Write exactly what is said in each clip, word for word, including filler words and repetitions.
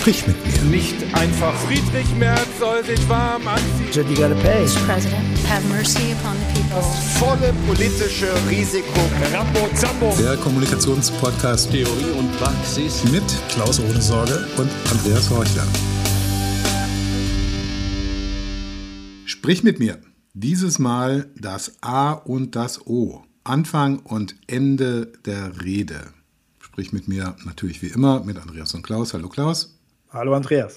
Sprich mit mir. Nicht einfach. Friedrich Merz soll sich warm anziehen. You gotta pay. Mister President, have mercy upon the people. Das volle politische Risiko. Rambo Zambo. Der Kommunikationspodcast Theorie und Praxis mit Klaus Ohnesorge und Andreas Horchler. Sprich mit mir. Dieses Mal das A und das O. Anfang und Ende der Rede. Sprich mit mir natürlich wie immer mit Andreas und Klaus. Hallo Klaus. Hallo Andreas.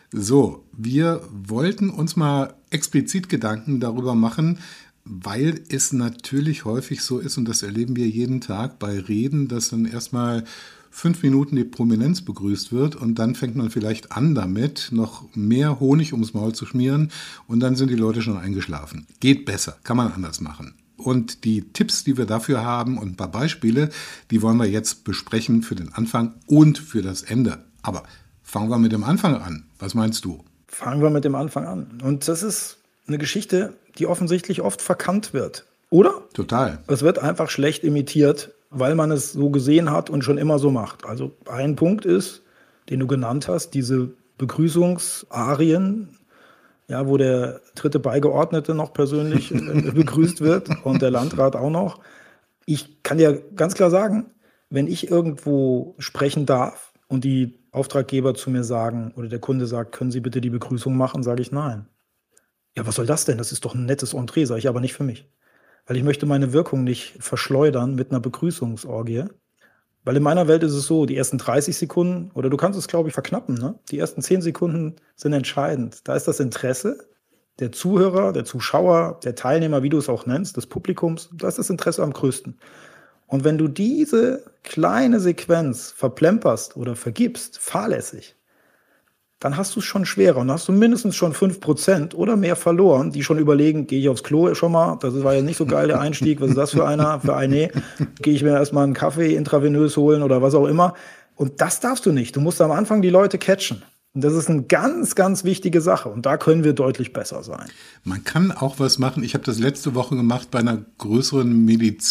So, wir wollten uns mal explizit Gedanken darüber machen, weil es natürlich häufig so ist, und das erleben wir jeden Tag bei Reden, dass dann erstmal fünf Minuten die Prominenz begrüßt wird und dann fängt man vielleicht an damit, noch mehr Honig ums Maul zu schmieren und dann sind die Leute schon eingeschlafen. Geht besser, kann man anders machen. Und die Tipps, die wir dafür haben und ein paar Beispiele, die wollen wir jetzt besprechen für den Anfang und für das Ende. Aber fangen wir mit dem Anfang an. Was meinst du? Fangen wir mit dem Anfang an. Und das ist eine Geschichte, die offensichtlich oft verkannt wird. Oder? Total. Es wird einfach schlecht imitiert, weil man es so gesehen hat und schon immer so macht. Also ein Punkt ist, den du genannt hast, diese Begrüßungsarien, ja, wo der dritte Beigeordnete noch persönlich begrüßt wird und der Landrat auch noch. Ich kann dir ganz klar sagen, wenn ich irgendwo sprechen darf und die Auftraggeber zu mir sagen oder der Kunde sagt, können Sie bitte die Begrüßung machen, sage ich nein. Ja, was soll das denn? Das ist doch ein nettes Entree, sage ich, aber nicht für mich. Weil ich möchte meine Wirkung nicht verschleudern mit einer Begrüßungsorgie. Weil in meiner Welt ist es so, die ersten dreißig Sekunden, oder du kannst es, glaube ich, verknappen, ne? Die ersten zehn Sekunden sind entscheidend. Da ist das Interesse der Zuhörer, der Zuschauer, der Teilnehmer, wie du es auch nennst, des Publikums, da ist das Interesse am größten. Und wenn du diese kleine Sequenz verplemperst oder vergibst, fahrlässig, dann hast du es schon schwerer und hast du mindestens schon fünf Prozent oder mehr verloren, die schon überlegen, gehe ich aufs Klo schon mal, das war ja nicht so geil, der Einstieg, was ist das für einer, für eine, gehe ich mir erstmal einen Kaffee intravenös holen oder was auch immer. Und das darfst du nicht, du musst am Anfang die Leute catchen. Und das ist eine ganz, ganz wichtige Sache und da können wir deutlich besser sein. Man kann auch was machen, ich habe das letzte Woche gemacht bei einer größeren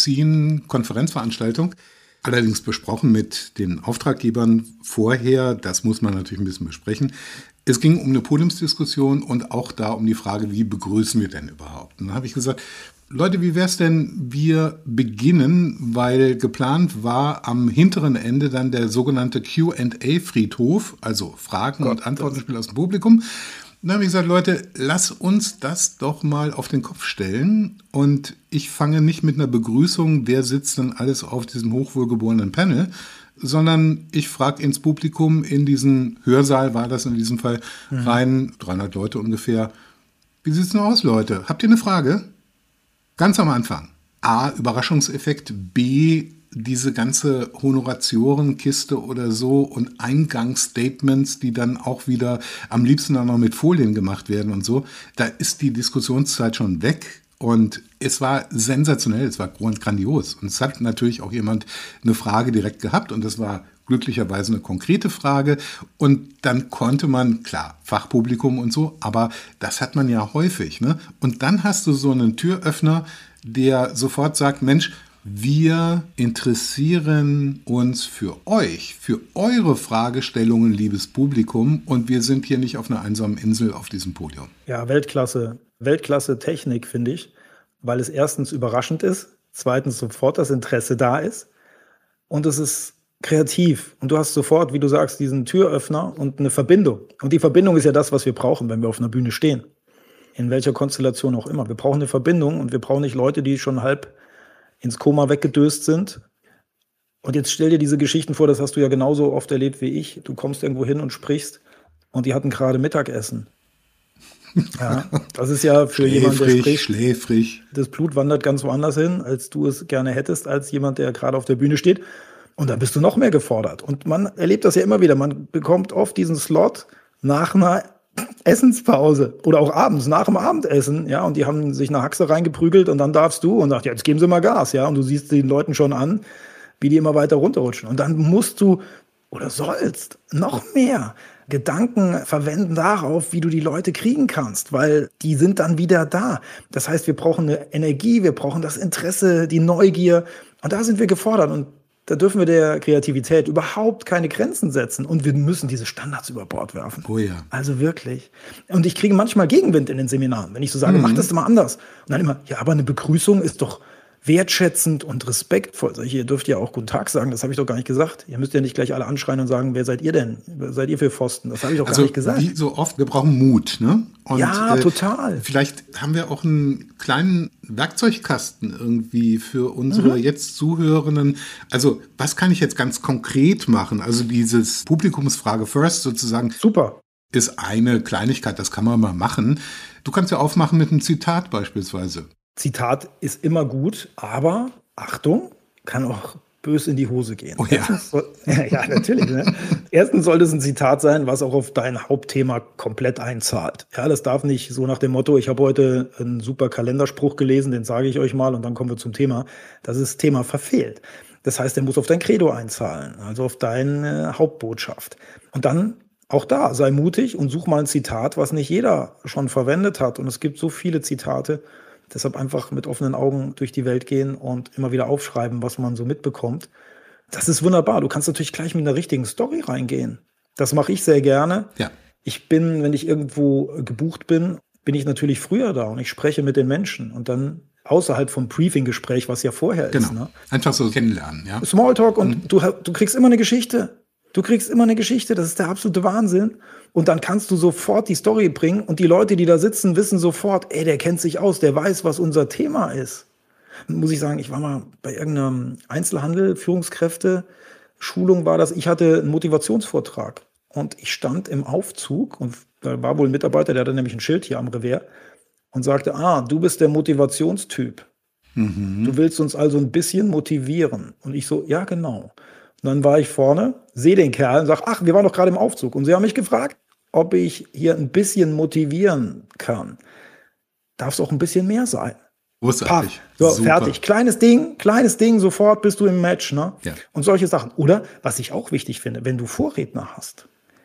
Medizin-Konferenzveranstaltung, allerdings besprochen mit den Auftraggebern vorher, das muss man natürlich ein bisschen besprechen. Es ging um eine Podiumsdiskussion und auch da um die Frage, wie begrüßen wir denn überhaupt? Und dann habe ich gesagt, Leute, wie wäre es denn, wir beginnen, weil geplant war am hinteren Ende dann der sogenannte Q and A-Friedhof, also Fragen- und Antwortenspiel aus dem Publikum. Dann habe ich gesagt, Leute, lass uns das doch mal auf den Kopf stellen. Und ich fange nicht mit einer Begrüßung, wer sitzt denn alles auf diesem hochwohlgeborenen Panel, sondern ich frage ins Publikum, in diesen Hörsaal war das in diesem Fall, mhm. rein, dreihundert Leute ungefähr. Wie sieht's denn aus, Leute? Habt ihr eine Frage? Ganz am Anfang. A, Überraschungseffekt. B, diese ganze Honoratiorenkiste oder so und Eingangsstatements, die dann auch wieder am liebsten dann noch mit Folien gemacht werden und so. Da ist die Diskussionszeit schon weg und es war sensationell, es war grandios. Und es hat natürlich auch jemand eine Frage direkt gehabt und das war glücklicherweise eine konkrete Frage. Und dann konnte man, klar, Fachpublikum und so, aber das hat man ja häufig, ne? Und dann hast du so einen Türöffner, der sofort sagt, Mensch, wir interessieren uns für euch, für eure Fragestellungen, liebes Publikum, und wir sind hier nicht auf einer einsamen Insel auf diesem Podium. Ja, Weltklasse, Weltklasse Technik, finde ich, weil es erstens überraschend ist, zweitens sofort das Interesse da ist und es ist kreativ. Und du hast sofort, wie du sagst, diesen Türöffner und eine Verbindung. Und die Verbindung ist ja das, was wir brauchen, wenn wir auf einer Bühne stehen. In welcher Konstellation auch immer. Wir brauchen eine Verbindung und wir brauchen nicht Leute, die schon halb ins Koma weggedöst sind. Und jetzt stell dir diese Geschichten vor, das hast du ja genauso oft erlebt wie ich. Du kommst irgendwo hin und sprichst und die hatten gerade Mittagessen. Ja, das ist ja für jemanden, der spricht, schläfrig. Das Blut wandert ganz woanders hin, als du es gerne hättest, als jemand, der gerade auf der Bühne steht. Und da bist du noch mehr gefordert. Und man erlebt das ja immer wieder. Man bekommt oft diesen Slot nach einer Essenspause oder auch abends, nach dem Abendessen, ja, und die haben sich eine Haxe reingeprügelt und dann darfst du und sagt, ja, jetzt geben sie mal Gas, ja, und du siehst den Leuten schon an, wie die immer weiter runterrutschen. Und dann musst du oder sollst noch mehr Gedanken verwenden darauf, wie du die Leute kriegen kannst, weil die sind dann wieder da. Das heißt, wir brauchen eine Energie, wir brauchen das Interesse, die Neugier und da sind wir gefordert und Da dürfen wir der Kreativität überhaupt keine Grenzen setzen. Und wir müssen diese Standards über Bord werfen. Oh ja. Also wirklich. Und ich kriege manchmal Gegenwind in den Seminaren, wenn ich so sage, mhm. mach das immer anders. Und dann immer, ja, aber eine Begrüßung ist doch wertschätzend und respektvoll. Sag ich, ihr dürft ja auch Guten Tag sagen, das habe ich doch gar nicht gesagt. Ihr müsst ja nicht gleich alle anschreien und sagen, wer seid ihr denn? Wer seid ihr für Pfosten? Das habe ich doch also, gar nicht gesagt. Wie so oft, wir brauchen Mut, ne? Und, ja, äh, total. Vielleicht haben wir auch einen kleinen Werkzeugkasten irgendwie für unsere mhm. jetzt Zuhörenden. Also, was kann ich jetzt ganz konkret machen? Also, dieses Publikumsfrage first sozusagen. Super. Ist eine Kleinigkeit, das kann man mal machen. Du kannst ja aufmachen mit einem Zitat beispielsweise. Zitat ist immer gut, aber Achtung, kann auch böse in die Hose gehen. Oh ja. Erstens soll, ja, natürlich. Ne? Erstens sollte es ein Zitat sein, was auch auf dein Hauptthema komplett einzahlt. Ja, das darf nicht so nach dem Motto, ich habe heute einen super Kalenderspruch gelesen, den sage ich euch mal und dann kommen wir zum Thema. Das ist Thema verfehlt. Das heißt, der muss auf dein Credo einzahlen, also auf deine Hauptbotschaft. Und dann auch da, sei mutig und such mal ein Zitat, was nicht jeder schon verwendet hat. Und es gibt so viele Zitate. Deshalb einfach mit offenen Augen durch die Welt gehen und immer wieder aufschreiben, was man so mitbekommt. Das ist wunderbar. Du kannst natürlich gleich mit einer richtigen Story reingehen. Das mache ich sehr gerne. Ja. Ich bin, wenn ich irgendwo gebucht bin, bin ich natürlich früher da und ich spreche mit den Menschen. Und dann außerhalb vom Briefing-Gespräch, was ja vorher genau. ist. Ne? Einfach so kennenlernen. Ja? Smalltalk und mhm. du, du kriegst immer eine Geschichte. Du kriegst immer eine Geschichte, das ist der absolute Wahnsinn. Und dann kannst du sofort die Story bringen und die Leute, die da sitzen, wissen sofort, ey, der kennt sich aus, der weiß, was unser Thema ist. Und muss ich sagen, ich war mal bei irgendeinem Einzelhandel, Führungskräfte, Schulung war das, ich hatte einen Motivationsvortrag und ich stand im Aufzug und da war wohl ein Mitarbeiter, der hatte nämlich ein Schild hier am Revers und sagte, ah, du bist der Motivationstyp. Mhm. Du willst uns also ein bisschen motivieren. Und ich so, ja, genau. Und dann war ich vorne, sehe den Kerl und sage, ach, wir waren doch gerade im Aufzug. Und sie haben mich gefragt, ob ich hier ein bisschen motivieren kann. Darf es auch ein bisschen mehr sein? Großartig. So, super. Fertig. Kleines Ding, kleines Ding, sofort bist du im Match. Ne? Ja. Und solche Sachen. Oder, was ich auch wichtig finde, wenn du Vorredner hast.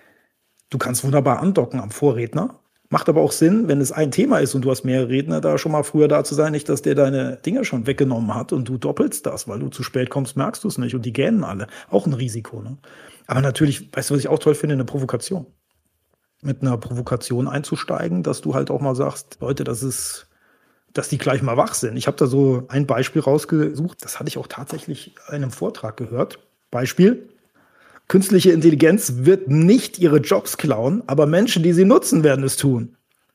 Du kannst wunderbar andocken am Vorredner. Macht aber auch Sinn, wenn es ein Thema ist und du hast mehrere Redner, da schon mal früher da zu sein, nicht, dass der deine Dinger schon weggenommen hat und du doppelst das, weil du zu spät kommst, merkst du es nicht und die gähnen alle. Auch ein Risiko. Ne? Aber natürlich, weißt du, was ich auch toll finde, eine Provokation. Mit einer Provokation einzusteigen, dass du halt auch mal sagst, Leute, das ist, dass die gleich mal wach sind. Ich habe da so ein Beispiel rausgesucht, das hatte ich auch tatsächlich in einem Vortrag gehört. Beispiel: Künstliche Intelligenz wird nicht ihre Jobs klauen, aber Menschen, die sie nutzen, werden es tun.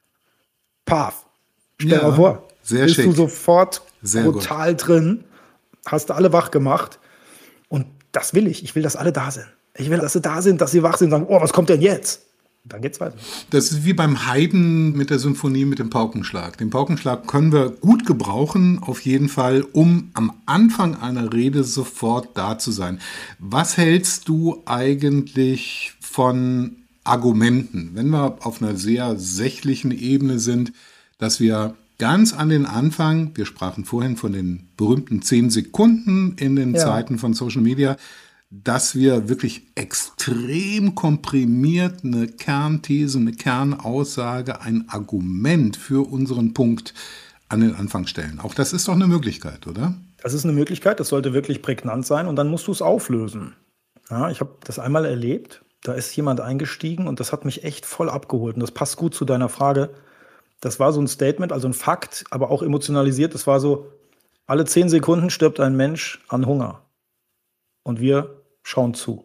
Paf. Stell ja, mal vor. Sehr bist schick. du sofort sehr total gut drin, hast du alle wach gemacht. Und das will ich. Ich will, dass alle da sind. Ich will, dass sie da sind, dass sie wach sind und sagen, oh, was kommt denn jetzt? Dann geht's weiter. Das ist wie beim Haydn mit der Symphonie mit dem Paukenschlag. Den Paukenschlag können wir gut gebrauchen, auf jeden Fall, um am Anfang einer Rede sofort da zu sein. Was hältst du eigentlich von Argumenten, wenn wir auf einer sehr sächlichen Ebene sind, dass wir ganz an den Anfang, wir sprachen vorhin von den berühmten zehn Sekunden in den Ja. Zeiten von Social Media, dass wir wirklich extrem komprimiert eine Kernthese, eine Kernaussage, ein Argument für unseren Punkt an den Anfang stellen. Auch das ist doch eine Möglichkeit, oder? Das ist eine Möglichkeit, das sollte wirklich prägnant sein und dann musst du es auflösen. Ja, ich habe das einmal erlebt, da ist jemand eingestiegen und das hat mich echt voll abgeholt und das passt gut zu deiner Frage. Das war so ein Statement, also ein Fakt, aber auch emotionalisiert. Das war so, alle zehn Sekunden stirbt ein Mensch an Hunger und wir schauen zu.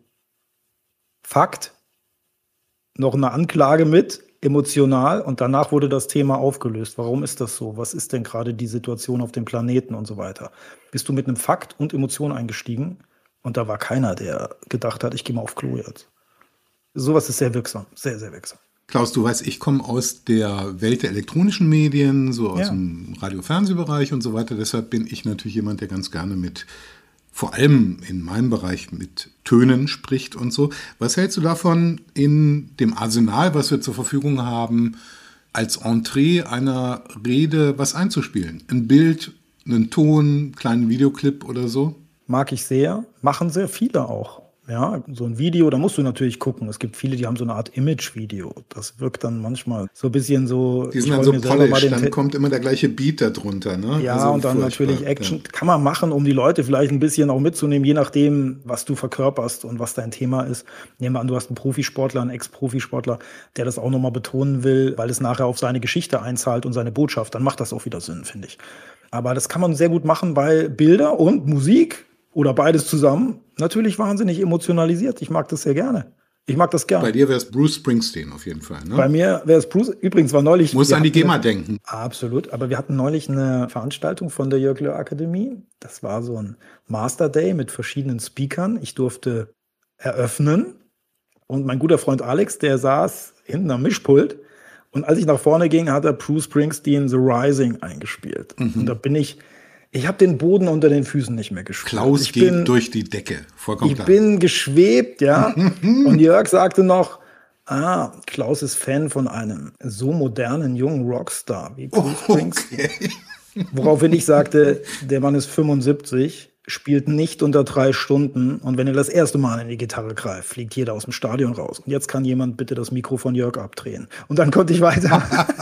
Fakt, noch eine Anklage mit, emotional und danach wurde das Thema aufgelöst. Warum ist das so? Was ist denn gerade die Situation auf dem Planeten und so weiter? Bist du mit einem Fakt und Emotion eingestiegen und da war keiner, der gedacht hat, ich gehe mal auf Klo jetzt. Sowas ist sehr wirksam, sehr, sehr wirksam. Klaus, du weißt, ich komme aus der Welt der elektronischen Medien, so aus Ja. dem Radio-Fernsehbereich und so weiter. Deshalb bin ich natürlich jemand, der ganz gerne mit, vor allem in meinem Bereich, mit Tönen spricht und so. Was hältst du davon, in dem Arsenal, was wir zur Verfügung haben, als Entree einer Rede was einzuspielen? Ein Bild, einen Ton, einen kleinen Videoclip oder so? Mag ich sehr, machen sehr viele auch. Ja, so ein Video, da musst du natürlich gucken. Es gibt viele, die haben so eine Art Image-Video. Das wirkt dann manchmal so ein bisschen so. Die sind dann so polished, dann kommt immer der gleiche Beat darunter, ne? Ja, also und dann furchtbar. natürlich Action. Ja. Kann man machen, um die Leute vielleicht ein bisschen auch mitzunehmen, je nachdem, was du verkörperst und was dein Thema ist. Nehmen wir an, du hast einen Profisportler, einen Ex-Profisportler, der das auch nochmal betonen will, weil es nachher auf seine Geschichte einzahlt und seine Botschaft. Dann macht das auch wieder Sinn, finde ich. Aber das kann man sehr gut machen, weil Bilder und Musik oder beides zusammen natürlich wahnsinnig emotionalisiert. Ich mag das sehr gerne. Ich mag das gerne. Bei dir wäre es Bruce Springsteen auf jeden Fall, ne? Bei mir wäre es Bruce. Übrigens war neulich... Muss an die GEMA denken. Absolut. Aber wir hatten neulich eine Veranstaltung von der Jörg Löhr Akademie. Das war so ein Master Day mit verschiedenen Speakern. Ich durfte eröffnen. Und mein guter Freund Alex, der saß hinten am Mischpult. Und als ich nach vorne ging, hat er Bruce Springsteen The Rising eingespielt. Mhm. Und da bin ich... Ich habe den Boden unter den Füßen nicht mehr gespürt. Klaus ich geht bin, durch die Decke. Vollkommen ich klar. bin geschwebt, ja. Und Jörg sagte noch, ah, Klaus ist Fan von einem so modernen jungen Rockstar wie Bruce oh, Springsteen. Okay. Woraufhin ich sagte, der Mann ist fünfundsiebzig, spielt nicht unter drei Stunden. Und wenn er das erste Mal in die Gitarre greift, fliegt jeder aus dem Stadion raus. Und jetzt kann jemand bitte das Mikro von Jörg abdrehen. Und dann konnte ich weiter.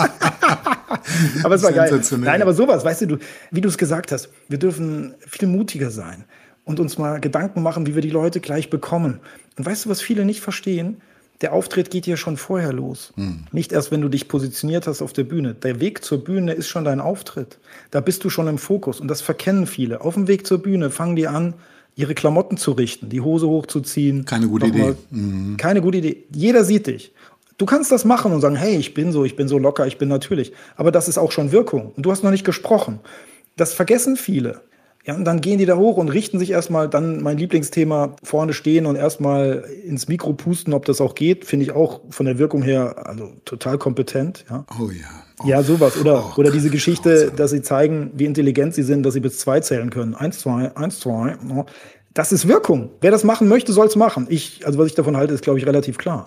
Aber es war geil. Nein, aber sowas, weißt du, du, wie du es gesagt hast, wir dürfen viel mutiger sein und uns mal Gedanken machen, wie wir die Leute gleich bekommen. Und weißt du, was viele nicht verstehen? Der Auftritt geht ja schon vorher los. Hm. Nicht erst, wenn du dich positioniert hast auf der Bühne. Der Weg zur Bühne ist schon dein Auftritt. Da bist du schon im Fokus und das verkennen viele. Auf dem Weg zur Bühne fangen die an, ihre Klamotten zu richten, die Hose hochzuziehen. Keine gute Idee. Mhm. Keine gute Idee. Jeder sieht dich. Du kannst das machen und sagen, hey, ich bin so, ich bin so locker, ich bin natürlich. Aber das ist auch schon Wirkung. Und du hast noch nicht gesprochen. Das vergessen viele. Ja, und dann gehen die da hoch und richten sich erstmal, dann mein Lieblingsthema, vorne stehen und erstmal ins Mikro pusten, ob das auch geht. Finde ich auch von der Wirkung her also total kompetent. Ja. Oh ja. Oh. Ja, sowas. Oder, Oh, oder diese Geschichte, oh, dass sie zeigen, wie intelligent sie sind, dass sie bis zwei zählen können. Eins, zwei, eins, zwei. Das ist Wirkung. Wer das machen möchte, soll es machen. Ich, also was ich davon halte, ist, glaube ich, relativ klar.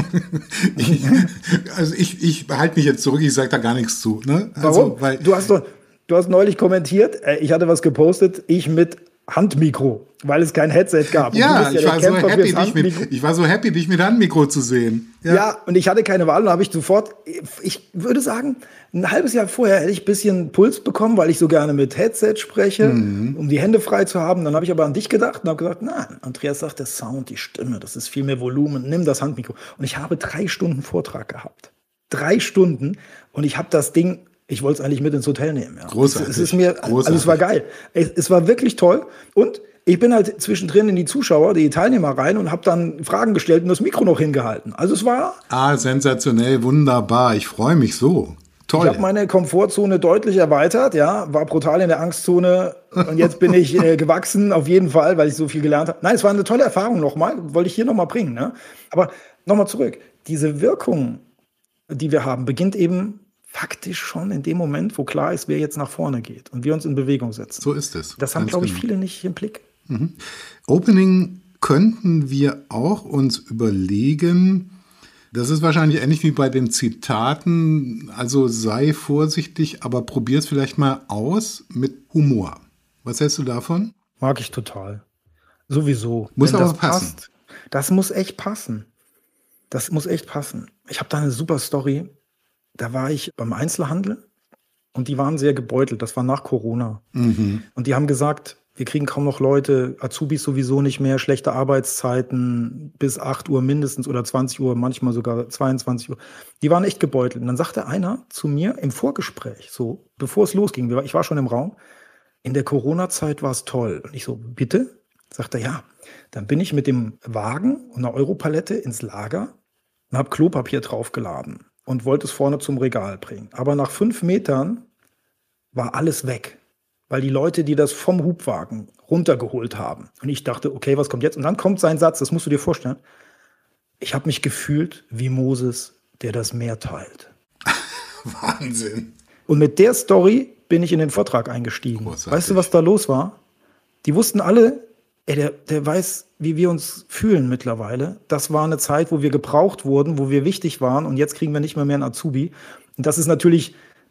ich, also ich, ich behalte mich jetzt zurück, ich sage da gar nichts zu. Ne? Also, Warum? weil du, hast doch, du hast neulich kommentiert, ich hatte was gepostet, ich mit Handmikro, weil es kein Headset gab. Ja, ja ich, war so happy, dich mit, ich war so happy, dich mit Handmikro zu sehen. Ja, ja, und ich hatte keine Wahl und habe ich sofort, ich würde sagen, ein halbes Jahr vorher hätte ich ein bisschen Puls bekommen, weil ich so gerne mit Headset spreche, mhm. um die Hände frei zu haben. Dann habe ich aber an dich gedacht und habe gesagt, nein, Andreas sagt, der Sound, die Stimme, das ist viel mehr Volumen, nimm das Handmikro. Und ich habe drei Stunden Vortrag gehabt. Drei Stunden und ich habe das Ding, ich wollte es eigentlich mit ins Hotel nehmen. Ja. Großartig. Es, es ist mir, Großartig. Also es war geil. Es, es war wirklich toll und ich bin halt zwischendrin in die Zuschauer, die Teilnehmer rein und habe dann Fragen gestellt und das Mikro noch hingehalten. Also es war... Ah, sensationell, wunderbar. Ich freue mich so. Toll. Ich habe meine Komfortzone deutlich erweitert, ja, war brutal in der Angstzone und jetzt bin ich äh, gewachsen, auf jeden Fall, weil ich so viel gelernt habe. Nein, es war eine tolle Erfahrung nochmal, wollte ich hier nochmal bringen. Ne? Aber nochmal zurück, diese Wirkung, die wir haben, beginnt eben faktisch schon in dem Moment, wo klar ist, wer jetzt nach vorne geht und wir uns in Bewegung setzen. So ist es. Das haben, glaube ich, viele nicht im Blick. Mhm. Opening könnten wir auch uns überlegen, das ist wahrscheinlich ähnlich wie bei den Zitaten, also sei vorsichtig, aber probier es vielleicht mal aus mit Humor. Was hältst du davon? Mag ich total. Sowieso. Muss Wenn aber das passen. Passt, das muss echt passen. Das muss echt passen. Ich habe da eine super Story. Da war ich beim Einzelhandel und die waren sehr gebeutelt. Das war nach Corona. Mhm. Und die haben gesagt, wir kriegen kaum noch Leute, Azubis sowieso nicht mehr, schlechte Arbeitszeiten bis acht Uhr mindestens oder zwanzig Uhr, manchmal sogar zweiundzwanzig Uhr. Die waren echt gebeutelt. Und dann sagte einer zu mir im Vorgespräch, so bevor es losging, ich war schon im Raum, in der Corona-Zeit war es toll. Und ich so, bitte? Sagt er, ja. Dann bin ich mit dem Wagen und einer Europalette ins Lager und habe Klopapier draufgeladen und wollte es vorne zum Regal bringen. Aber nach fünf Metern war alles weg, weil die Leute, die das vom Hubwagen runtergeholt haben. Und ich dachte, okay, was kommt jetzt? Und dann kommt sein Satz, das musst du dir vorstellen. Ich habe mich gefühlt wie Moses, der das Meer teilt. Wahnsinn. Und mit der Story bin ich in den Vortrag eingestiegen. Großartig. Weißt du, was da los war? Die wussten alle, ey, der, der weiß, wie wir uns fühlen mittlerweile. Das war eine Zeit, wo wir gebraucht wurden, wo wir wichtig waren und jetzt kriegen wir nicht mehr mehr einen Azubi. Und das ist natürlich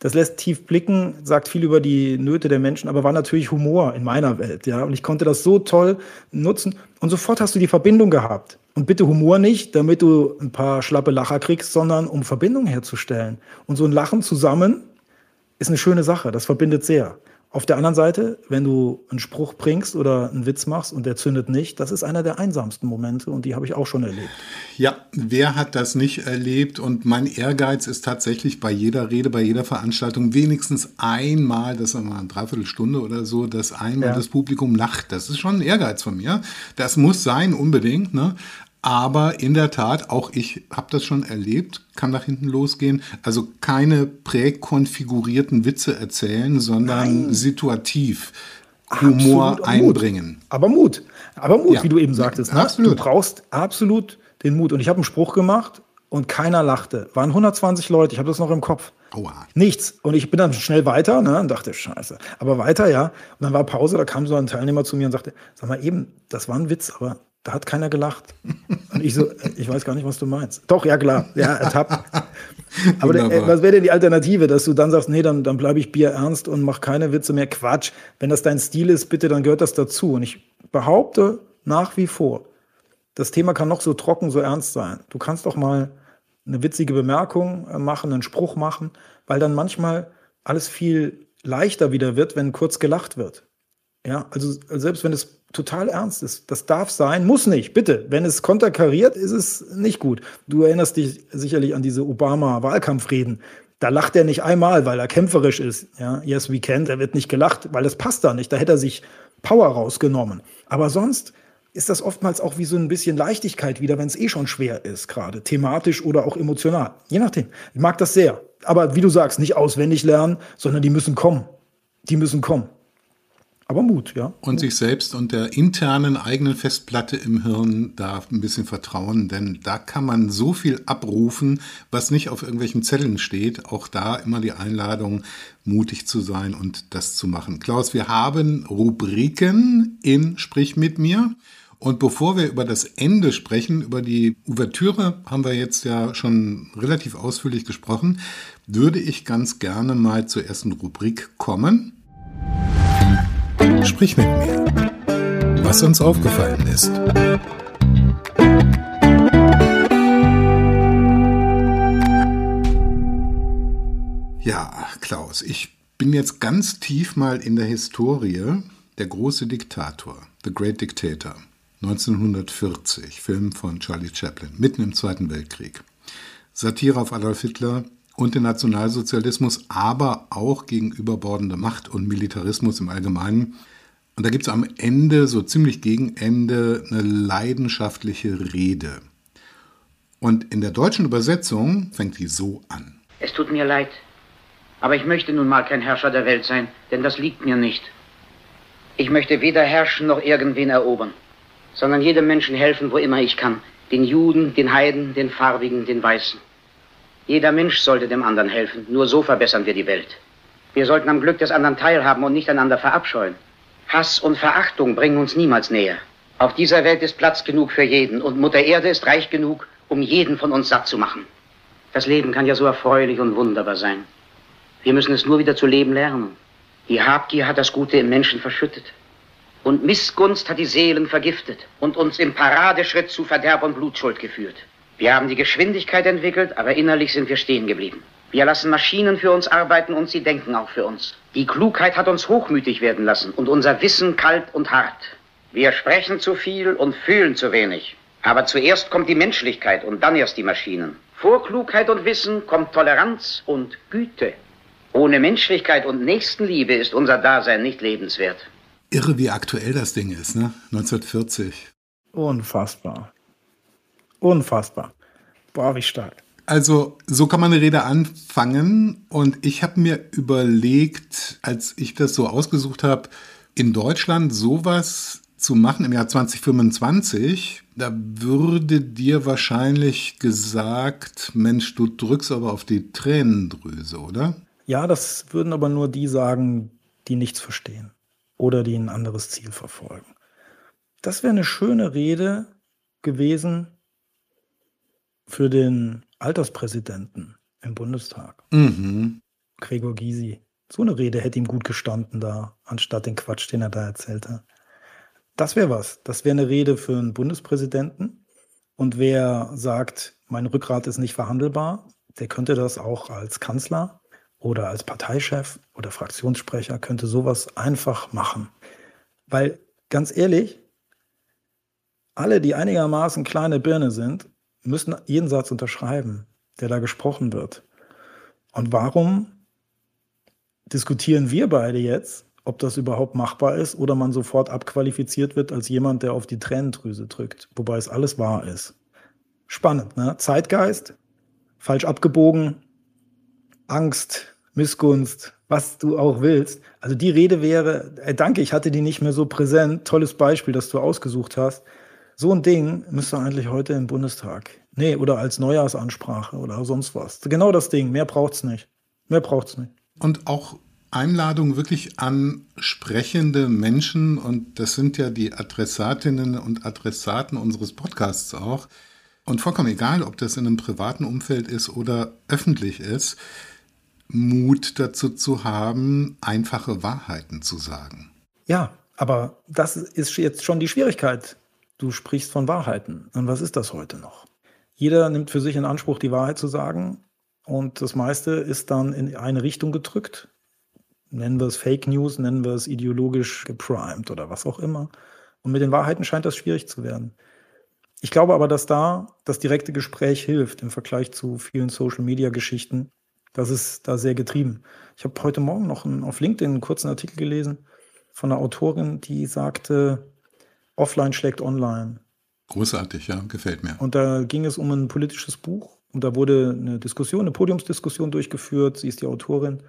Das lässt tief blicken, sagt viel über die Nöte der Menschen, aber war natürlich Humor in meiner Welt. Ja? Und ich konnte das so toll nutzen. Und sofort hast du die Verbindung gehabt. Und bitte Humor nicht, damit du ein paar schlappe Lacher kriegst, sondern um Verbindung herzustellen. Und so ein Lachen zusammen ist eine schöne Sache. Das verbindet sehr. Auf der anderen Seite, wenn du einen Spruch bringst oder einen Witz machst und der zündet nicht, das ist einer der einsamsten Momente und die habe ich auch schon erlebt. Ja, wer hat das nicht erlebt? Und mein Ehrgeiz ist tatsächlich bei jeder Rede, bei jeder Veranstaltung wenigstens einmal, das ist mal eine Dreiviertelstunde oder so, dass einmal ja. das Publikum lacht. Das ist schon ein Ehrgeiz von mir. Das muss sein, unbedingt, ne? Aber in der Tat, auch ich habe das schon erlebt, kann nach hinten losgehen. Also keine präkonfigurierten Witze erzählen, sondern Nein. situativ Humor absolut, einbringen. Mut. Aber Mut, aber Mut, ja. wie du eben sagtest. Ja, ne? absolut. Du brauchst absolut den Mut. Und ich habe einen Spruch gemacht und keiner lachte. Waren hundertzwanzig Leute, ich habe das noch im Kopf. Aua. Nichts. Und ich bin dann schnell weiter ne, und dachte, scheiße. Aber weiter, ja. Und dann war Pause, da kam so ein Teilnehmer zu mir und sagte, sag mal eben, das war ein Witz, aber da hat keiner gelacht. Und ich so, ich weiß gar nicht, was du meinst. Doch, ja klar, ja, ertappt. Aber der, äh, was wäre denn die Alternative, dass du dann sagst, nee, dann, dann bleibe ich bierernst und mach keine Witze mehr. Quatsch. Wenn das dein Stil ist, bitte, dann gehört das dazu. Und ich behaupte nach wie vor, das Thema kann noch so trocken, so ernst sein. Du kannst doch mal eine witzige Bemerkung machen, einen Spruch machen, weil dann manchmal alles viel leichter wieder wird, wenn kurz gelacht wird. Ja, also selbst wenn es total ernst ist, das darf sein, muss nicht, bitte. Wenn es konterkariert, ist es nicht gut. Du erinnerst dich sicherlich an diese Obama-Wahlkampfreden. Da lacht er nicht einmal, weil er kämpferisch ist. Ja, yes, we can. Da wird nicht gelacht, weil das passt da nicht. Da hätte er sich Power rausgenommen. Aber sonst ist das oftmals auch wie so ein bisschen Leichtigkeit wieder, wenn es eh schon schwer ist, gerade thematisch oder auch emotional. Je nachdem. Ich mag das sehr. Aber wie du sagst, nicht auswendig lernen, sondern die müssen kommen. Die müssen kommen. Aber Mut, ja. Und sich selbst und der internen eigenen Festplatte im Hirn da ein bisschen vertrauen, denn da kann man so viel abrufen, was nicht auf irgendwelchen Zetteln steht. Auch da immer die Einladung, mutig zu sein und das zu machen. Klaus, wir haben Rubriken in Sprich mit mir. Und bevor wir über das Ende sprechen, über die Ouvertüre haben wir jetzt ja schon relativ ausführlich gesprochen, würde ich ganz gerne mal zur ersten Rubrik kommen. Sprich mit mir, was uns aufgefallen ist. Ja, Klaus, ich bin jetzt ganz tief mal in der Historie. Der große Diktator, The Great Dictator, neunzehnhundertvierzig, Film von Charlie Chaplin, mitten im Zweiten Weltkrieg. Satire auf Adolf Hitler und den Nationalsozialismus, aber auch gegen überbordende Macht und Militarismus im Allgemeinen. Und da gibt es am Ende, so ziemlich gegen Ende, eine leidenschaftliche Rede. Und in der deutschen Übersetzung fängt die so an. Es tut mir leid, aber ich möchte nun mal kein Herrscher der Welt sein, denn das liegt mir nicht. Ich möchte weder herrschen noch irgendwen erobern, sondern jedem Menschen helfen, wo immer ich kann. Den Juden, den Heiden, den Farbigen, den Weißen. Jeder Mensch sollte dem anderen helfen, nur so verbessern wir die Welt. Wir sollten am Glück des anderen teilhaben und nicht einander verabscheuen. Hass und Verachtung bringen uns niemals näher. Auf dieser Welt ist Platz genug für jeden und Mutter Erde ist reich genug, um jeden von uns satt zu machen. Das Leben kann ja so erfreulich und wunderbar sein. Wir müssen es nur wieder zu leben lernen. Die Habgier hat das Gute im Menschen verschüttet. Und Missgunst hat die Seelen vergiftet und uns im Paradeschritt zu Verderb und Blutschuld geführt. Wir haben die Geschwindigkeit entwickelt, aber innerlich sind wir stehen geblieben. Wir lassen Maschinen für uns arbeiten und sie denken auch für uns. Die Klugheit hat uns hochmütig werden lassen und unser Wissen kalt und hart. Wir sprechen zu viel und fühlen zu wenig. Aber zuerst kommt die Menschlichkeit und dann erst die Maschinen. Vor Klugheit und Wissen kommt Toleranz und Güte. Ohne Menschlichkeit und Nächstenliebe ist unser Dasein nicht lebenswert. Irre, wie aktuell das Ding ist, ne? neunzehnhundertvierzig. Unfassbar. Unfassbar. Boah, wie stark. Also so kann man eine Rede anfangen und ich habe mir überlegt, als ich das so ausgesucht habe, in Deutschland sowas zu machen im Jahr zwanzig fünfundzwanzig, da würde dir wahrscheinlich gesagt, Mensch, du drückst aber auf die Tränendrüse, oder? Ja, das würden aber nur die sagen, die nichts verstehen oder die ein anderes Ziel verfolgen. Das wäre eine schöne Rede gewesen für den Alterspräsidenten im Bundestag. Mhm. Gregor Gysi. So eine Rede hätte ihm gut gestanden da, anstatt den Quatsch, den er da erzählt hat. Das wäre was. Das wäre eine Rede für einen Bundespräsidenten. Und wer sagt, mein Rückgrat ist nicht verhandelbar, der könnte das auch als Kanzler oder als Parteichef oder Fraktionssprecher, könnte sowas einfach machen. Weil, ganz ehrlich, alle, die einigermaßen kleine Birne sind, müssen jeden Satz unterschreiben, der da gesprochen wird. Und warum diskutieren wir beide jetzt, ob das überhaupt machbar ist oder man sofort abqualifiziert wird als jemand, der auf die Tränendrüse drückt, wobei es alles wahr ist. Spannend, ne? Zeitgeist, falsch abgebogen, Angst, Missgunst, was du auch willst. Also die Rede wäre, äh, danke, ich hatte die nicht mehr so präsent, tolles Beispiel, das du ausgesucht hast. So ein Ding müsste eigentlich heute im Bundestag. Nee, oder als Neujahrsansprache oder sonst was. Genau das Ding, mehr braucht's nicht. Mehr braucht's nicht. Und auch Einladung wirklich an sprechende Menschen, und das sind ja die Adressatinnen und Adressaten unseres Podcasts auch. Und vollkommen egal, ob das in einem privaten Umfeld ist oder öffentlich ist, Mut dazu zu haben, einfache Wahrheiten zu sagen. Ja, aber das ist jetzt schon die Schwierigkeit. Du sprichst von Wahrheiten. Und was ist das heute noch? Jeder nimmt für sich in Anspruch, die Wahrheit zu sagen. Und das meiste ist dann in eine Richtung gedrückt. Nennen wir es Fake News, nennen wir es ideologisch geprimed oder was auch immer. Und mit den Wahrheiten scheint das schwierig zu werden. Ich glaube aber, dass da das direkte Gespräch hilft im Vergleich zu vielen Social-Media-Geschichten. Das ist da sehr getrieben. Ich habe heute Morgen noch einen, auf LinkedIn einen kurzen Artikel gelesen von einer Autorin, die sagte, offline schlägt online. Großartig, ja, gefällt mir. Und da ging es um ein politisches Buch und da wurde eine Diskussion, eine Podiumsdiskussion durchgeführt. Sie ist die Autorin.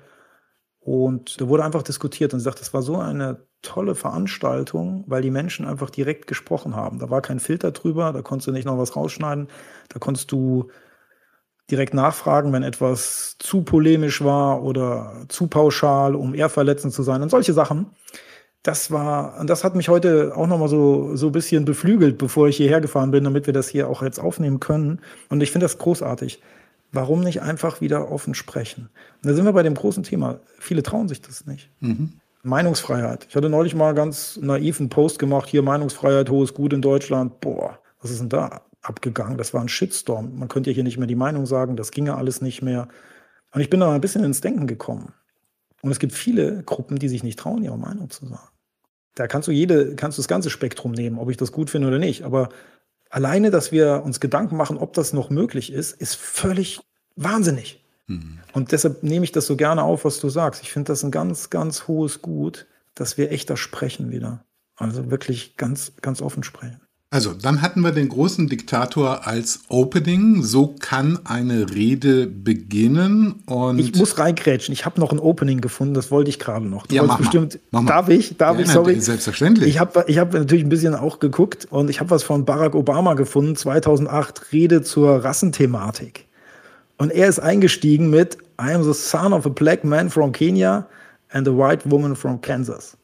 Und da wurde einfach diskutiert und sie sagt, das war so eine tolle Veranstaltung, weil die Menschen einfach direkt gesprochen haben. Da war kein Filter drüber, da konntest du nicht noch was rausschneiden, da konntest du direkt nachfragen, wenn etwas zu polemisch war oder zu pauschal, um eher verletzend zu sein und solche Sachen. Das war, und das hat mich heute auch nochmal so, so ein bisschen beflügelt, bevor ich hierher gefahren bin, damit wir das hier auch jetzt aufnehmen können. Und ich finde das großartig. Warum nicht einfach wieder offen sprechen? Und da sind wir bei dem großen Thema. Viele trauen sich das nicht. Mhm. Meinungsfreiheit. Ich hatte neulich mal ganz naiv einen Post gemacht, hier Meinungsfreiheit, hohes Gut in Deutschland. Boah, was ist denn da abgegangen? Das war ein Shitstorm. Man könnte ja hier nicht mehr die Meinung sagen, das ginge alles nicht mehr. Und ich bin da ein bisschen ins Denken gekommen. Und es gibt viele Gruppen, die sich nicht trauen, ihre Meinung zu sagen. Da kannst du jede, kannst du das ganze Spektrum nehmen, ob ich das gut finde oder nicht. Aber alleine, dass wir uns Gedanken machen, ob das noch möglich ist, ist völlig wahnsinnig. Mhm. Und deshalb nehme ich das so gerne auf, was du sagst. Ich finde das ein ganz, ganz hohes Gut, dass wir echter sprechen wieder. Also wirklich ganz, ganz offen sprechen. Also, dann hatten wir den großen Diktator als Opening. So kann eine Rede beginnen. Und ich muss reingrätschen. Ich habe noch ein Opening gefunden, das wollte ich gerade noch. Du ja, mach bestimmt, mal. Mach darf ich? Darf ja, ich? Sorry. Selbstverständlich. Ich habe ich hab natürlich ein bisschen auch geguckt und ich habe was von Barack Obama gefunden, zweitausendacht, Rede zur Rassenthematik. Und er ist eingestiegen mit I am the son of a black man from Kenya and a white woman from Kansas.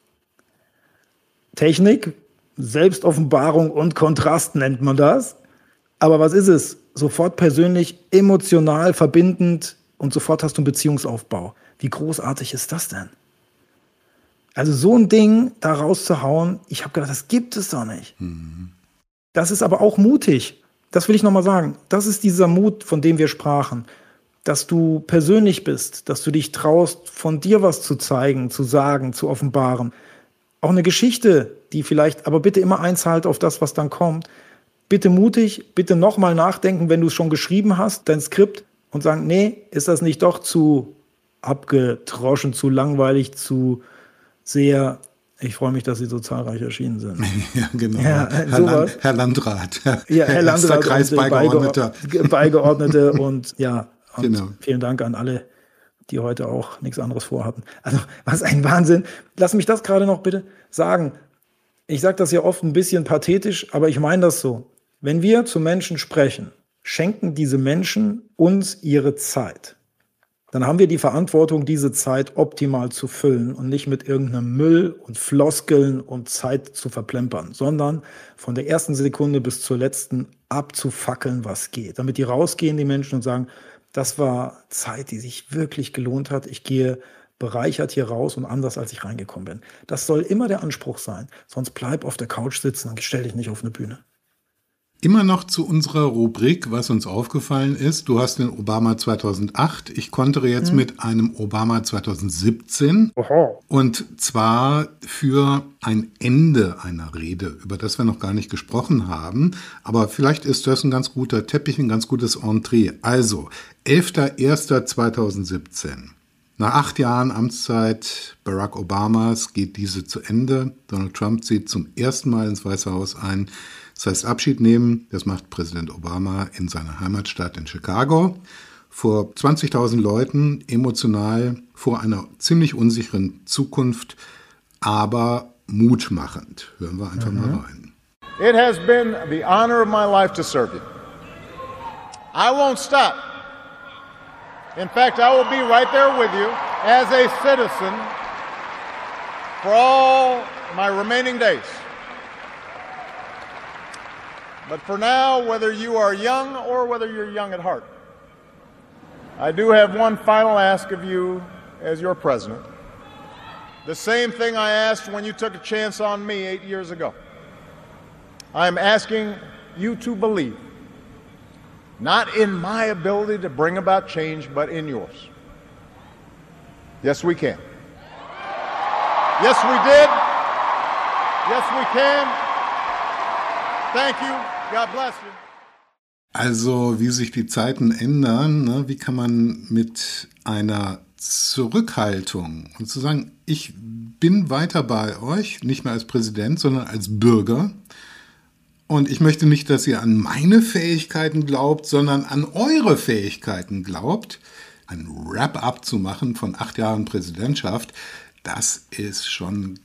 Technik, Selbstoffenbarung und Kontrast nennt man das. Aber was ist es? Sofort persönlich, emotional, verbindend und sofort hast du einen Beziehungsaufbau. Wie großartig ist das denn? Also so ein Ding da rauszuhauen, ich habe gedacht, das gibt es doch nicht. Mhm. Das ist aber auch mutig. Das will ich nochmal sagen. Das ist dieser Mut, von dem wir sprachen. Dass du persönlich bist, dass du dich traust, von dir was zu zeigen, zu sagen, zu offenbaren. Auch eine Geschichte, die vielleicht, aber bitte immer einzahlt auf das, was dann kommt. Bitte mutig, bitte nochmal nachdenken, wenn du es schon geschrieben hast, dein Skript, und sagen, nee, ist das nicht doch zu abgetroschen, zu langweilig, zu sehr, ich freue mich, dass Sie so zahlreich erschienen sind. Ja, genau. Ja, Herr, Land, Herr Landrat. Herr, ja, Herr Landrat, Kreisbeigeordneter. Beigeordnete und ja, und genau. Vielen Dank an alle, die heute auch nichts anderes vorhatten. Also, was ein Wahnsinn. Lass mich das gerade noch bitte sagen. Ich sage das ja oft ein bisschen pathetisch, aber ich meine das so. Wenn wir zu Menschen sprechen, schenken diese Menschen uns ihre Zeit. Dann haben wir die Verantwortung, diese Zeit optimal zu füllen und nicht mit irgendeinem Müll und Floskeln und Zeit zu verplempern, sondern von der ersten Sekunde bis zur letzten abzufackeln, was geht. Damit die rausgehen, die Menschen, und sagen, Das war Zeit, die sich wirklich gelohnt hat. Ich gehe bereichert hier raus und anders, als ich reingekommen bin. Das soll immer der Anspruch sein. Sonst bleib auf der Couch sitzen und stell dich nicht auf eine Bühne. Immer noch zu unserer Rubrik, was uns aufgefallen ist. Du hast den Obama zweitausendacht. Ich kontere jetzt hm. mit einem Obama zweitausendsiebzehn. Oho. Und zwar für ein Ende einer Rede, über das wir noch gar nicht gesprochen haben. Aber vielleicht ist das ein ganz guter Teppich, ein ganz gutes Entree. Also, elfter erster zweitausendsiebzehn. Nach acht Jahren Amtszeit Barack Obamas geht diese zu Ende. Donald Trump zieht zum ersten Mal ins Weiße Haus ein. Das heißt, Abschied nehmen, das macht Präsident Obama in seiner Heimatstadt in Chicago. Vor zwanzigtausend Leuten, emotional, vor einer ziemlich unsicheren Zukunft, aber mutmachend. Hören wir einfach mhm. mal rein. It has been the honor of my life to serve you. I won't stop. In fact, I will be right there with you as a citizen for all my remaining days. But for now, whether you are young or whether you're young at heart, I do have one final ask of you as your president. The same thing I asked when you took a chance on me eight years ago. I'm asking you to believe, not in my ability to bring about change, but in yours. Yes, we can. Yes, we did. Yes, we can. Thank you. God bless you. Also, wie sich die Zeiten ändern, ne? Wie kann man mit einer Zurückhaltung und zu sagen, ich bin weiter bei euch, nicht mehr als Präsident, sondern als Bürger. Und ich möchte nicht, dass ihr an meine Fähigkeiten glaubt, sondern an eure Fähigkeiten glaubt. Ein Wrap-up zu machen von acht Jahren Präsidentschaft, das ist schon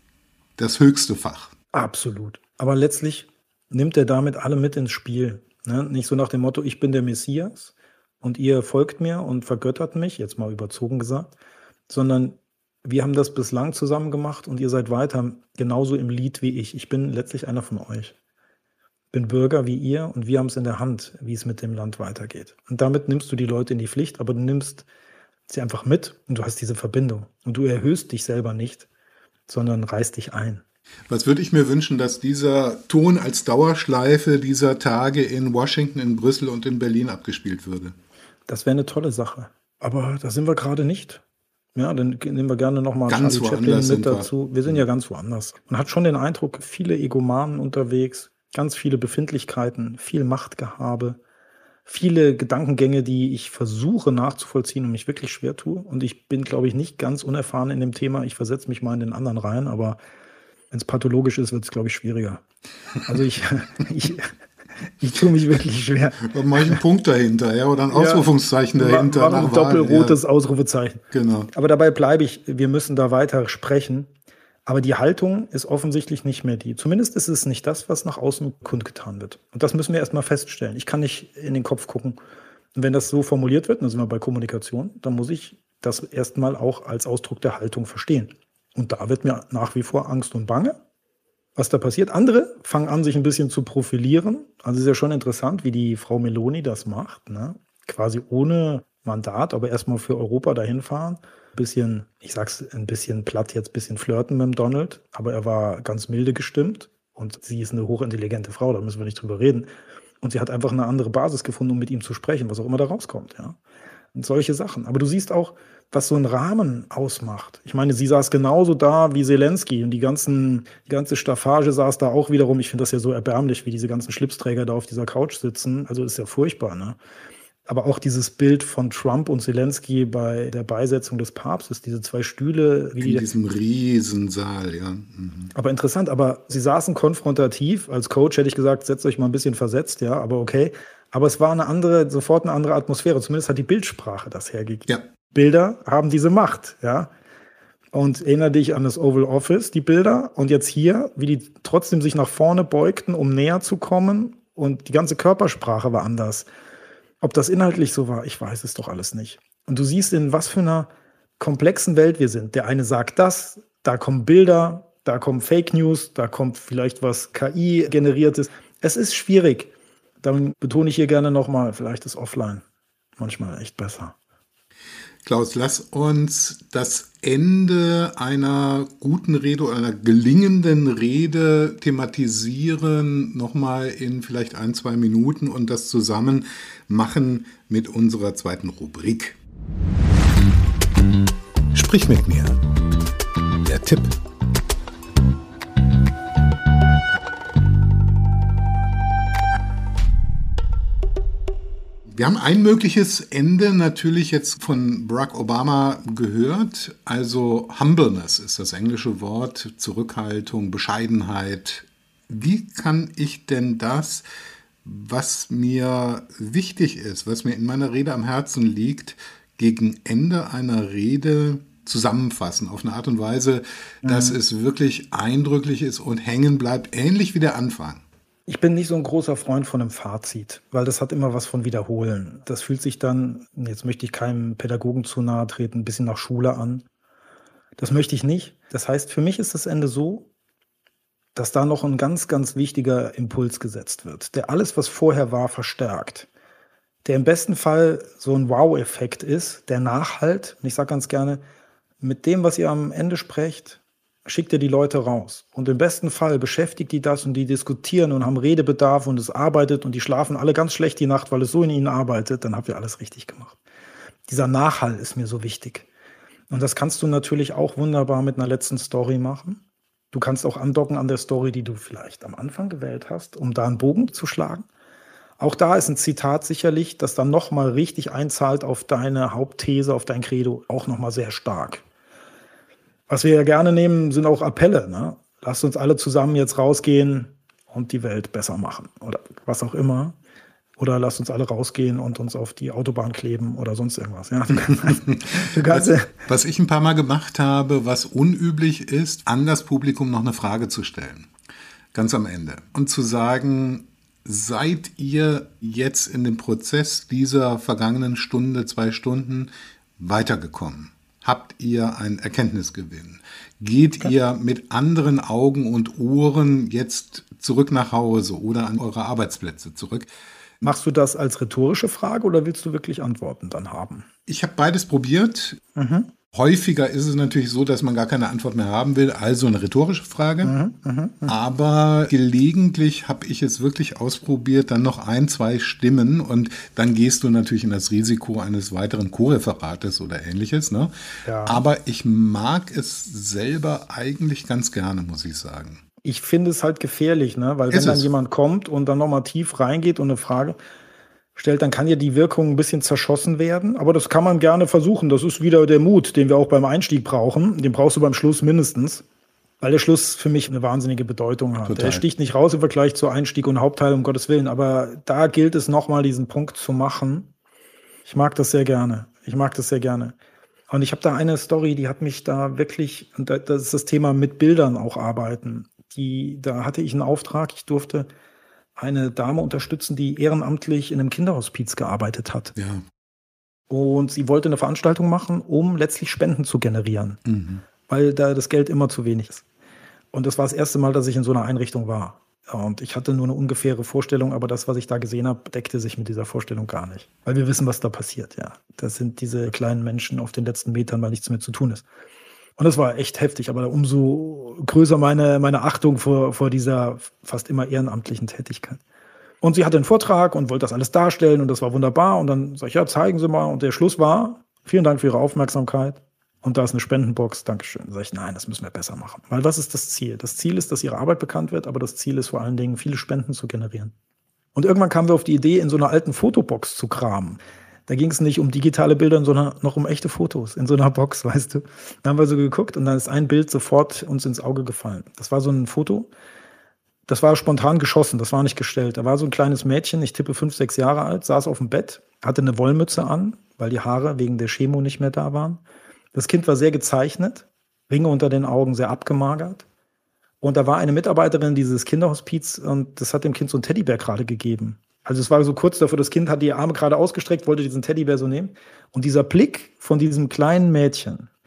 das höchste Fach. Absolut. Aber letztlich nimmt er damit alle mit ins Spiel. Ne? Nicht so nach dem Motto, ich bin der Messias und ihr folgt mir und vergöttert mich, jetzt mal überzogen gesagt, sondern wir haben das bislang zusammen gemacht und ihr seid weiter genauso im Lied wie ich. Ich bin letztlich einer von euch. Bin Bürger wie ihr und wir haben es in der Hand, wie es mit dem Land weitergeht. Und damit nimmst du die Leute in die Pflicht, aber du nimmst sie einfach mit und du hast diese Verbindung. Und du erhöhst dich selber nicht, sondern reißt dich ein. Was würde ich mir wünschen, dass dieser Ton als Dauerschleife dieser Tage in Washington, in Brüssel und in Berlin abgespielt würde? Das wäre eine tolle Sache. Aber da sind wir gerade nicht. Ja, dann nehmen wir gerne nochmal Charlie Chaplin mit dazu. Wir. wir sind ja ganz woanders. Man hat schon den Eindruck, viele Egomanen unterwegs, ganz viele Befindlichkeiten, viel Machtgehabe, viele Gedankengänge, die ich versuche nachzuvollziehen und mich wirklich schwer tue. Und ich bin, glaube ich, nicht ganz unerfahren in dem Thema. Ich versetze mich mal in den anderen rein, aber wenn es pathologisch ist, wird es, glaube ich, schwieriger. Also ich, ich, ich tue mich wirklich schwer. Da mache ich einen Punkt dahinter, ja, oder ein Ausrufungszeichen ja, dahinter. War ein doppelrotes ja. Ausrufezeichen. Genau. Aber dabei bleibe ich, wir müssen da weiter sprechen. Aber die Haltung ist offensichtlich nicht mehr die. Zumindest ist es nicht das, was nach außen kundgetan wird. Und das müssen wir erstmal feststellen. Ich kann nicht in den Kopf gucken. Und wenn das so formuliert wird, dann sind wir bei Kommunikation, dann muss ich das erstmal auch als Ausdruck der Haltung verstehen. Und da wird mir nach wie vor Angst und Bange, was da passiert. Andere fangen an, sich ein bisschen zu profilieren. Also es ist ja schon interessant, wie die Frau Meloni das macht, ne? Quasi ohne Mandat, aber erstmal für Europa dahin fahren. Ein bisschen, ich sag's ein bisschen platt jetzt, ein bisschen flirten mit dem Donald, aber er war ganz milde gestimmt und sie ist eine hochintelligente Frau, da müssen wir nicht drüber reden. Und sie hat einfach eine andere Basis gefunden, um mit ihm zu sprechen, was auch immer da rauskommt, ja. Und solche Sachen. Aber du siehst auch, was so ein Rahmen ausmacht. Ich meine, sie saß genauso da wie Zelensky und die ganzen, die ganze Staffage saß da auch wiederum. Ich finde das ja so erbärmlich, wie diese ganzen Schlipsträger da auf dieser Couch sitzen. Also ist ja furchtbar, ne? Aber auch dieses Bild von Trump und Zelensky bei der Beisetzung des Papstes, diese zwei Stühle. Wie in die, diesem Riesensaal, ja. Mhm. Aber interessant, aber sie saßen konfrontativ. Als Coach hätte ich gesagt, setzt euch mal ein bisschen versetzt, ja, aber okay. Aber es war eine andere, sofort eine andere Atmosphäre. Zumindest hat die Bildsprache das hergegeben. Ja. Bilder haben diese Macht, ja. Und erinnere dich an das Oval Office, die Bilder. Und jetzt hier, wie die trotzdem sich nach vorne beugten, um näher zu kommen. Und die ganze Körpersprache war anders. Ob das inhaltlich so war, ich weiß es doch alles nicht. Und du siehst, in was für einer komplexen Welt wir sind. Der eine sagt das, da kommen Bilder, da kommen Fake News, da kommt vielleicht was K I-generiertes. Es ist schwierig. Dann betone ich hier gerne nochmal, vielleicht ist Offline manchmal echt besser. Klaus, lass uns das Ende einer guten Rede oder einer gelingenden Rede thematisieren, nochmal in vielleicht ein, zwei Minuten und das zusammen machen mit unserer zweiten Rubrik. Sprich mit mir. Der Tipp. Wir haben ein mögliches Ende natürlich jetzt von Barack Obama gehört. Also Humbleness ist das englische Wort, Zurückhaltung, Bescheidenheit. Wie kann ich denn das, was mir wichtig ist, was mir in meiner Rede am Herzen liegt, gegen Ende einer Rede zusammenfassen, auf eine Art und Weise, dass mhm. es wirklich eindrücklich ist und hängen bleibt, ähnlich wie der Anfang? Ich bin nicht so ein großer Freund von einem Fazit, weil das hat immer was von Wiederholen. Das fühlt sich dann, jetzt möchte ich keinem Pädagogen zu nahe treten, ein bisschen nach Schule an. Das möchte ich nicht. Das heißt, für mich ist das Ende so, dass da noch ein ganz, ganz wichtiger Impuls gesetzt wird, der alles, was vorher war, verstärkt. Der im besten Fall so ein Wow-Effekt ist, der nachhalt. Und ich sage ganz gerne, mit dem, was ihr am Ende sprecht, schickt ihr die Leute raus. Und im besten Fall beschäftigt die das und die diskutieren und haben Redebedarf und es arbeitet und die schlafen alle ganz schlecht die Nacht, weil es so in ihnen arbeitet, dann habt ihr alles richtig gemacht. Dieser Nachhall ist mir so wichtig. Und das kannst du natürlich auch wunderbar mit einer letzten Story machen. Du kannst auch andocken an der Story, die du vielleicht am Anfang gewählt hast, um da einen Bogen zu schlagen. Auch da ist ein Zitat sicherlich, das dann nochmal richtig einzahlt auf deine Hauptthese, auf dein Credo, auch nochmal sehr stark. Was wir ja gerne nehmen, sind auch Appelle. Ne? Lasst uns alle zusammen jetzt rausgehen und die Welt besser machen oder was auch immer. Oder lasst uns alle rausgehen und uns auf die Autobahn kleben oder sonst irgendwas. Ja? Du kannst, du kannst, was, was ich ein paar Mal gemacht habe, was unüblich ist, an das Publikum noch eine Frage zu stellen. Ganz am Ende. Und zu sagen, seid ihr jetzt in dem Prozess dieser vergangenen Stunde, zwei Stunden weitergekommen? Habt ihr einen Erkenntnisgewinn? Geht okay. ihr mit anderen Augen und Ohren jetzt zurück nach Hause oder an eure Arbeitsplätze zurück? Machst du das als rhetorische Frage oder willst du wirklich Antworten dann haben? Ich habe beides probiert. Mhm. Häufiger ist es natürlich so, dass man gar keine Antwort mehr haben will, also eine rhetorische Frage. Mhm, mh, mh. Aber gelegentlich habe ich es wirklich ausprobiert, dann noch ein, zwei Stimmen und dann gehst du natürlich in das Risiko eines weiteren Co-Referates oder ähnliches. Ne? Ja. Aber ich mag es selber eigentlich ganz gerne, muss ich sagen. Ich finde es halt gefährlich, ne? Weil wenn ist dann es? jemand kommt und dann nochmal tief reingeht und eine Frage stellt, dann kann ja die Wirkung ein bisschen zerschossen werden. Aber das kann man gerne versuchen. Das ist wieder der Mut, den wir auch beim Einstieg brauchen. Den brauchst du beim Schluss mindestens, weil der Schluss für mich eine wahnsinnige Bedeutung hat. Total. Der sticht nicht raus im Vergleich zu Einstieg und Hauptteil, um Gottes Willen. Aber da gilt es nochmal, diesen Punkt zu machen. Ich mag das sehr gerne. Ich mag das sehr gerne. Und ich habe da eine Story, die hat mich da wirklich, und das ist das Thema mit Bildern auch arbeiten. Die, da hatte ich einen Auftrag, ich durfte eine Dame unterstützen, die ehrenamtlich in einem Kinderhospiz gearbeitet hat. Ja. Und sie wollte eine Veranstaltung machen, um letztlich Spenden zu generieren, mhm. weil da das Geld immer zu wenig ist. Und das war das erste Mal, dass ich in so einer Einrichtung war. Und ich hatte nur eine ungefähre Vorstellung, aber das, was ich da gesehen habe, deckte sich mit dieser Vorstellung gar nicht. Weil wir wissen, was da passiert. Ja, das sind diese kleinen Menschen auf den letzten Metern, weil nichts mehr zu tun ist. Und das war echt heftig, aber umso größer meine, meine Achtung vor, vor dieser fast immer ehrenamtlichen Tätigkeit. Und sie hatte einen Vortrag und wollte das alles darstellen und das war wunderbar. Und dann sag ich, ja, zeigen Sie mal. Und der Schluss war, vielen Dank für Ihre Aufmerksamkeit. Und da ist eine Spendenbox, Dankeschön. Da sag ich, nein, das müssen wir besser machen. Weil was ist das Ziel? Das Ziel ist, dass Ihre Arbeit bekannt wird, aber das Ziel ist vor allen Dingen, viele Spenden zu generieren. Und irgendwann kamen wir auf die Idee, in so einer alten Fotobox zu kramen. Da ging es nicht um digitale Bilder, sondern noch um echte Fotos in so einer Box, weißt du. Da haben wir so geguckt und dann ist ein Bild sofort uns ins Auge gefallen. Das war so ein Foto, das war spontan geschossen, das war nicht gestellt. Da war so ein kleines Mädchen, ich tippe fünf, sechs Jahre alt, saß auf dem Bett, hatte eine Wollmütze an, weil die Haare wegen der Chemo nicht mehr da waren. Das Kind war sehr gezeichnet, Ringe unter den Augen, sehr abgemagert. Und da war eine Mitarbeiterin dieses Kinderhospiz und das hat dem Kind so einen Teddybär gerade gegeben. Also es war so kurz davor, das Kind hat die Arme gerade ausgestreckt, wollte diesen Teddybär so nehmen. Und dieser Blick von diesem kleinen Mädchen,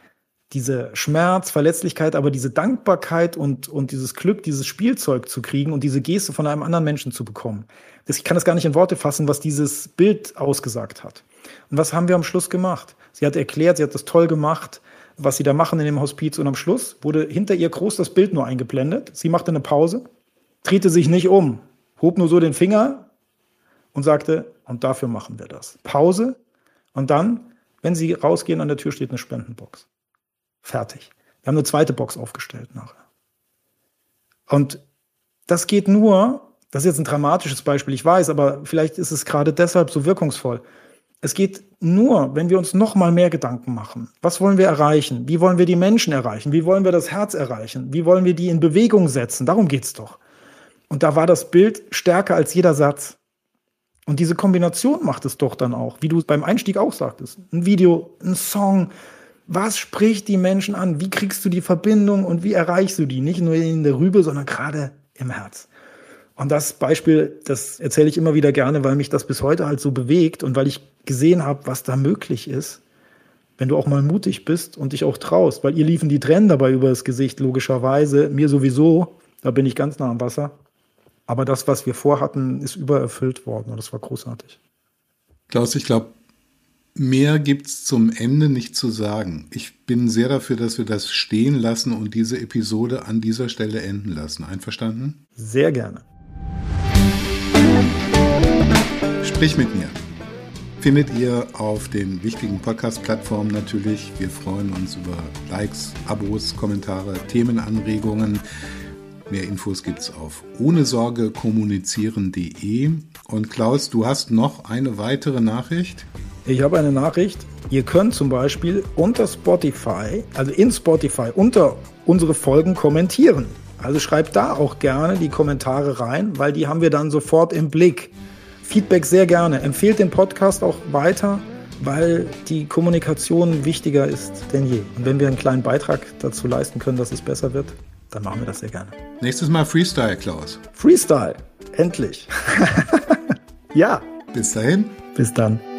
diese Schmerz, Verletzlichkeit, aber diese Dankbarkeit und, und dieses Glück, dieses Spielzeug zu kriegen und diese Geste von einem anderen Menschen zu bekommen. Das, ich kann das gar nicht in Worte fassen, was dieses Bild ausgesagt hat. Und was haben wir am Schluss gemacht? Sie hat erklärt, sie hat das toll gemacht, was sie da machen in dem Hospiz. Und am Schluss wurde hinter ihr groß das Bild nur eingeblendet. Sie machte eine Pause, drehte sich nicht um, hob nur so den Finger und sagte, und dafür machen wir das. Pause und dann, wenn sie rausgehen, an der Tür steht eine Spendenbox. Fertig. Wir haben eine zweite Box aufgestellt nachher. Und das geht nur, das ist jetzt ein dramatisches Beispiel, ich weiß, aber vielleicht ist es gerade deshalb so wirkungsvoll. Es geht nur, wenn wir uns noch mal mehr Gedanken machen. Was wollen wir erreichen? Wie wollen wir die Menschen erreichen? Wie wollen wir das Herz erreichen? Wie wollen wir die in Bewegung setzen? Darum geht's doch. Und da war das Bild stärker als jeder Satz. Und diese Kombination macht es doch dann auch, wie du beim Einstieg auch sagtest. Ein Video, ein Song. Was spricht die Menschen an? Wie kriegst du die Verbindung und wie erreichst du die? Nicht nur in der Rübe, sondern gerade im Herz. Und das Beispiel, das erzähle ich immer wieder gerne, weil mich das bis heute halt so bewegt und weil ich gesehen habe, was da möglich ist, wenn du auch mal mutig bist und dich auch traust. Weil ihr liefen die Tränen dabei über das Gesicht, logischerweise. Mir sowieso, da bin ich ganz nah am Wasser. Aber das, was wir vorhatten, ist übererfüllt worden und das war großartig. Klaus, ich glaube, mehr gibt's zum Ende nicht zu sagen. Ich bin sehr dafür, dass wir das stehen lassen und diese Episode an dieser Stelle enden lassen. Einverstanden? Sehr gerne. Sprich mit mir. Findet ihr auf den wichtigen Podcast-Plattformen natürlich. Wir freuen uns über Likes, Abos, Kommentare, Themenanregungen. Mehr Infos gibt's auf ohne Sorge kommunizieren punkt de. Und Klaus, du hast noch eine weitere Nachricht? Ich habe eine Nachricht. Ihr könnt zum Beispiel unter Spotify, also in Spotify, unter unsere Folgen kommentieren. Also schreibt da auch gerne die Kommentare rein, weil die haben wir dann sofort im Blick. Feedback sehr gerne. Empfehlt den Podcast auch weiter, weil die Kommunikation wichtiger ist denn je. Und wenn wir einen kleinen Beitrag dazu leisten können, dass es besser wird, dann machen wir das sehr gerne. Nächstes Mal Freestyle, Klaus. Freestyle, endlich. Ja. Bis dahin. Bis dann.